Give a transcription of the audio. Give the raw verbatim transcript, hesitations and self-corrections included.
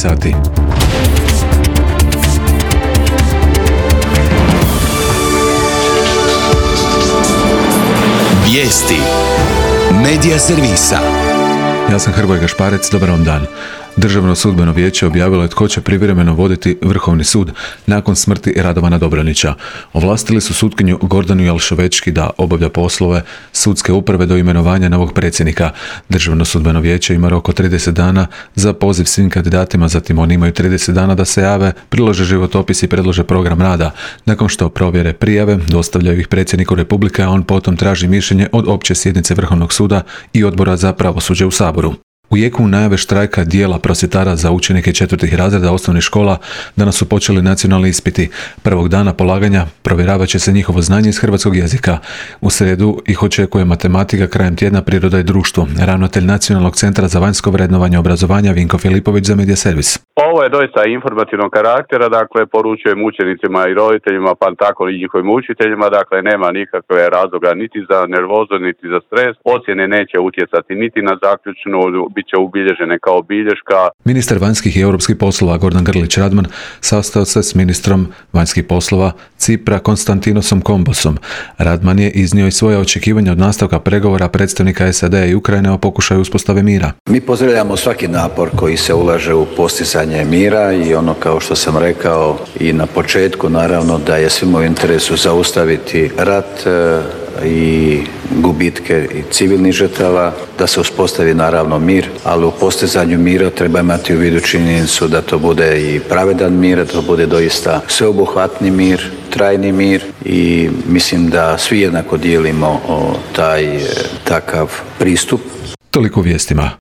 sati. Vijesti Medija servisa. Ja sam Hrvoje Gašparec, dobar vam dan. Državno sudbeno vijeće objavilo je tko će privremeno voditi Vrhovni sud nakon smrti Radovana Dobronića. Ovlastili su sutkinju Gordanu Jalševečki da obavlja poslove sudske uprave do imenovanja novog predsjednika. Državno sudbeno vijeće ima rok od trideset dana za poziv svim kandidatima, zatim oni imaju trideset dana da se jave, prilože životopis i predlože program rada. Nakon što provjere prijave, dostavljaju ih predsjedniku Republike, a on potom traži mišljenje od opće sjednice Vrhovnog suda i Odbora za pravosuđe u Saboru. U jeku najave štrajka dijela prosvjetara za učenike četvrtih razreda osnovnih škola danas su počeli nacionalni ispiti. Prvog dana polaganja provjeravat će se njihovo znanje iz hrvatskog jezika. U srijedu ih očekuje matematika, krajem tjedna priroda i društvo. Ravnatelj Nacionalnog centra za vanjsko vrednovanje obrazovanja Vinko Filipović za Medija servis. Ovo je doista informativnog karaktera, dakle poručujem učenicima i roditeljima, pa tako i njihovim učiteljima, dakle nema nikakve razloga niti za nervozu, niti za stres. Ocjene neće utjecati niti na zaključnu, bit će ubilježene kao bilješka. Ministar vanjskih i europskih poslova Gordan Grlić Radman sastao se s ministrom vanjskih poslova Cipra Konstantinosom Kombosom. Radman je iznio i svoje očekivanja od nastavka pregovora predstavnika S A D-a i Ukrajine o pokušaju uspostave mira. Mi pozdravljamo svaki napor koji se ulaže u postizanje mira i ono, kao što sam rekao i na početku, naravno da je svima u interesu zaustaviti rat i gubitke i civilnih žrtava, da se uspostavi naravno mir, ali u postizanju mira treba imati u vidu činjenicu da to bude i pravedan mir, da to bude doista sveobuhvatni mir, trajni mir i mislim da svi jednako dijelimo taj takav pristup. Toliko u vijestima.